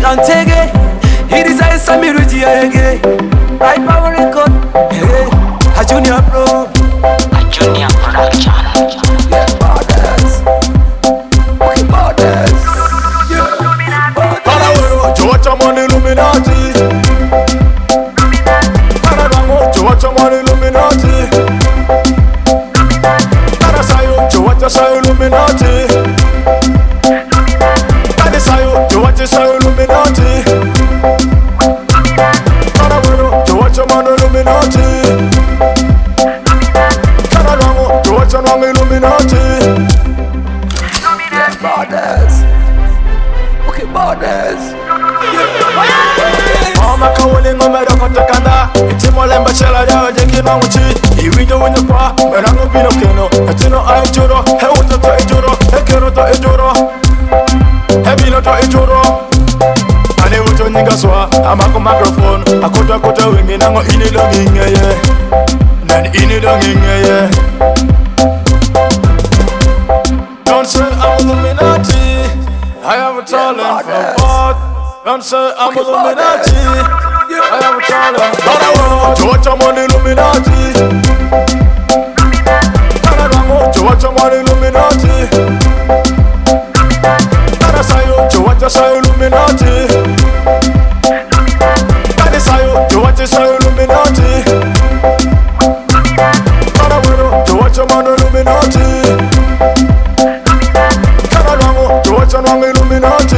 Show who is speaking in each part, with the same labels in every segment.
Speaker 1: can't take it. It is a Samiruji again. I power record. Hey, a junior pro.
Speaker 2: A junior production.
Speaker 1: Yeah, borders. Okay, borders. Yeah, borders.
Speaker 3: Watch your money, Illuminati. Watch your money, Illuminati. Watch your Illuminati. Watch your Illuminati. Watch your man Illuminati. Watch your man Illuminati.
Speaker 1: Borders. Okay, borders.
Speaker 3: Mama kawuling umerokota kanda. Itimole mbachela dawa jekino muchi. Iwido wenye kwa merango bino keno. Etino aijuro, hewuto to ijuro, hekero to ijuro, hebino to ijuro. Ane wuto nyinga swa, amako microphone. Akota wingi nango ini dongi ngeye. Nan ini dongi ngeye. Don't say I'm Illuminati. I have a talent for what? Don't say I'm Illuminati. I have a talent for what? Watch your money, Illuminati. Watch your money, Illuminati. Watch your Illuminati. Watch your Illuminati. Watch your man Illuminati. Watch your man Illuminati.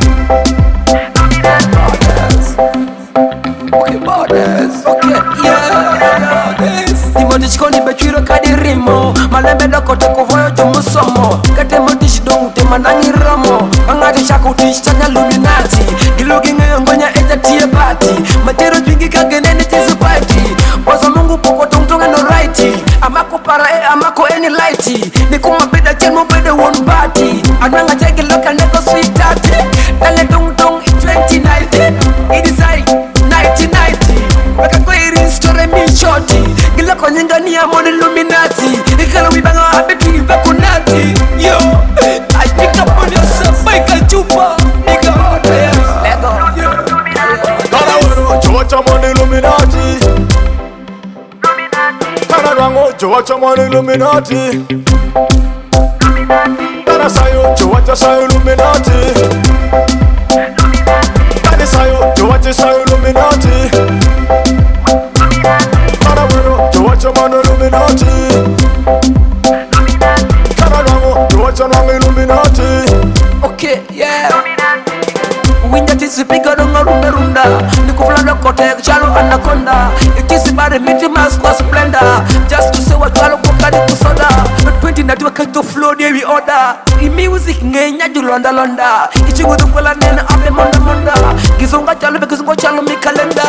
Speaker 1: Okay, borders. Okay, yeah. Nimodichikoni bechiro kadirimo. Malembe dokote kuvoyo jumusomo. Kate modish dong tema nangi ramo. Angati shakutish chanya Illuminati. Gilugi ngonya eta tia party. Matero twingi kagenene tizu party. Waza mungu poko tungtunga no righty. Amako para amako any lighty. Nikuma beda chelmo beda one party. Ananga tege loka neko sweet tati. Dale tungtung 2019. It is I 1990. Waka kwa iri story mi shorty. Gila kwa nyinga ni amon Illuminati. Ikala wibanga abetu ibako nati. Yo, I pick up on yourself, Michael Chupa. Nigga, Lego.
Speaker 3: Watch your money, Illuminati. Watch your money, Illuminati. Watch your Illuminati. Watch your Illuminati. Watch your man Illuminati. Watch your man Illuminati.
Speaker 1: Okay, yeah. Winya tisipika donga runda. Nikuflanda kote chalo anaconda. Ikisi bari miti mask kwa splendor. Just to say what chalo kokani kusoda. But 20 natiwa kaito flow there we order. I music ngenya julonda. Ichingu dukwela nena ape monda. Gizonga chalo be gizongo chalo mi kalenda.